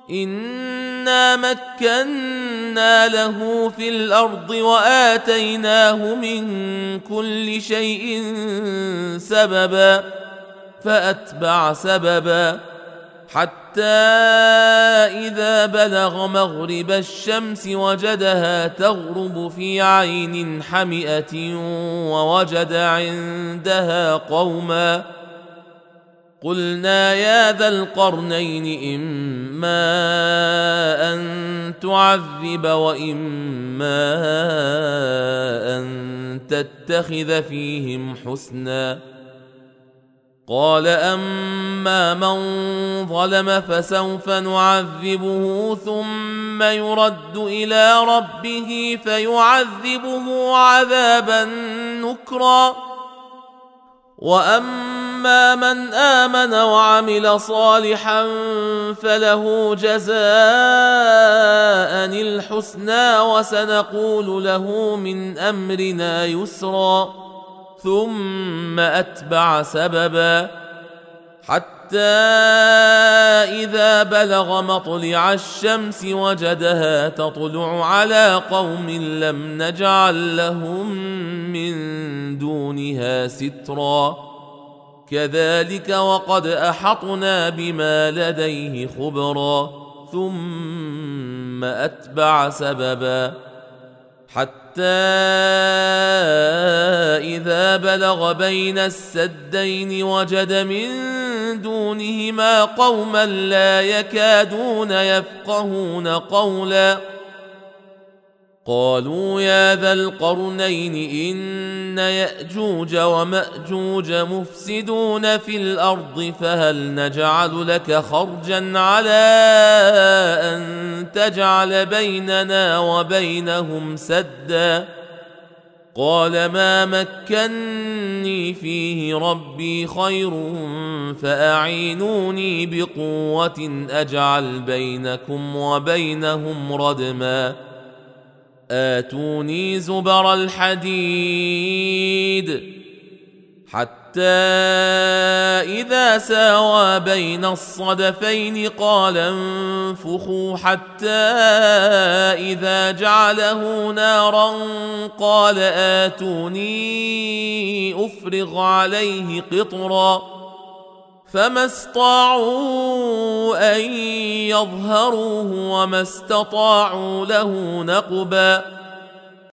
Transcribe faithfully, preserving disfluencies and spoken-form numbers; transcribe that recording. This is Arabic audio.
إنا مكنا له في الأرض وآتيناه من كل شيء سببا فأتبع سببا حتى إذا بلغ مغرب الشمس وجدها تغرب في عين حمئة ووجد عندها قوما قلنا يا ذا القرنين إما أن تعذب وإما أن تتخذ فيهم حسنا قال أما من ظلم فسوف نعذبه ثم يرد إلى ربه فيعذبه عذابا نكرا وأما من آمن وعمل صالحا فله جزاء الحسنى وسنقول له من أمرنا يسرا ثم أتبع سببا حتى إذا بلغ مطلع الشمس وجدها تطلع على قوم لم نجعل لهم من دونها سترا كذلك وقد أحطنا بما لديه خبرا ثم أتبع سببا حتى إذا بلغ بين السدين وجد من دونهما قوما لا يكادون يفقهون قولا قالوا يا ذا القرنين إن يأجوج ومأجوج مفسدون في الأرض فهل نجعل لك خرجا على أن تجعل بيننا وبينهم سدا قال ما مكني فيه ربي خير فأعينوني بقوة أجعل بينكم وبينهم ردما آتوني زبر الحديد حتى إذا ساوى بين الصدفين قال انفخوا حتى إذا جعله نارا قال آتوني أفرغ عليه قطرا فما استطاعوا أن يظهروه وما استطاعوا له نقبا